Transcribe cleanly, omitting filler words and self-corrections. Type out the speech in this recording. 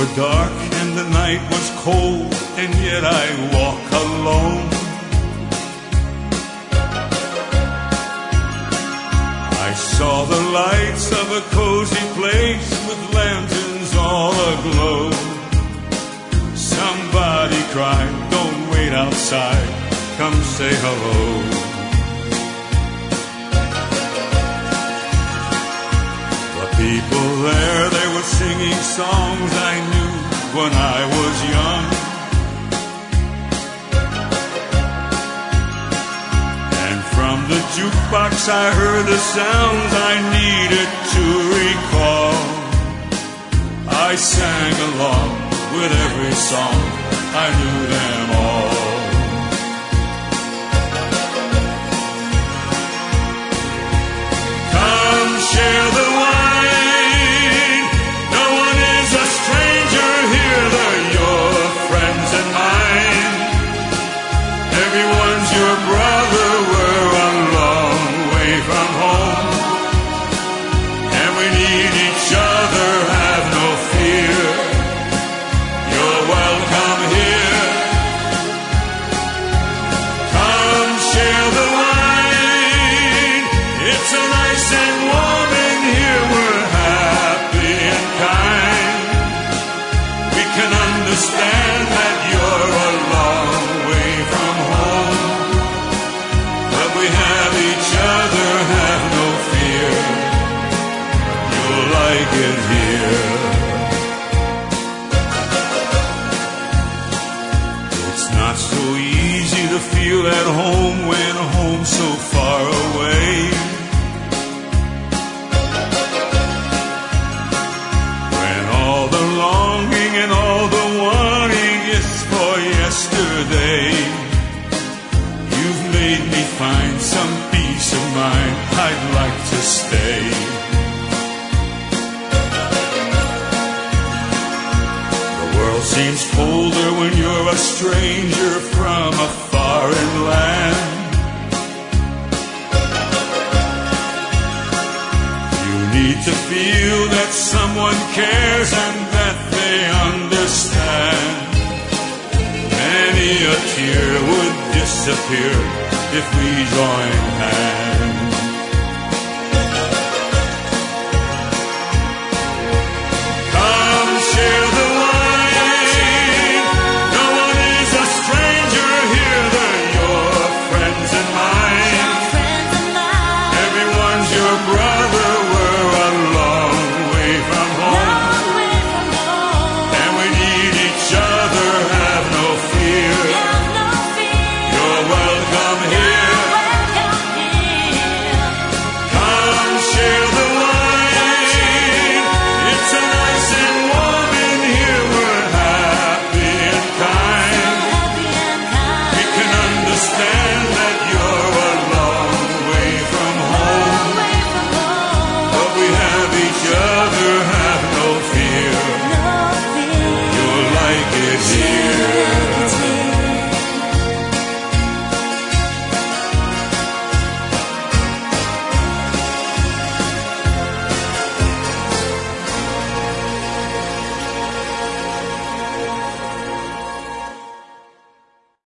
were dark and the night was cold, and yet I walk alone. I saw the lights of a cozy place with lanterns all aglow. Somebody cried, "Don't wait outside, come say hello." The people there, they were singing songs I knew when I was young. And from the jukebox I heard the sounds I needed to recall. I sang along with every song, I knew them all. Come share the wine, no one is a stranger here, they're your friends and mine. Everyone's your brother, we're a long way from home, and we need each other, have no fear. You're welcome here. Come share the wine. It's so nice and warm in here. We're happy and kind. We can understand that you're a long way from home, but we have each other, have no fear. You'll like it here. Not so easy to feel at home when home's so far away. When all the longing and all the wanting is for yesterday. You've made me find some peace of mind, I'd like to stay. Seems colder when you're a stranger from a foreign land. You need to feel that someone cares and that they understand. Many a tear would disappear if we join hands.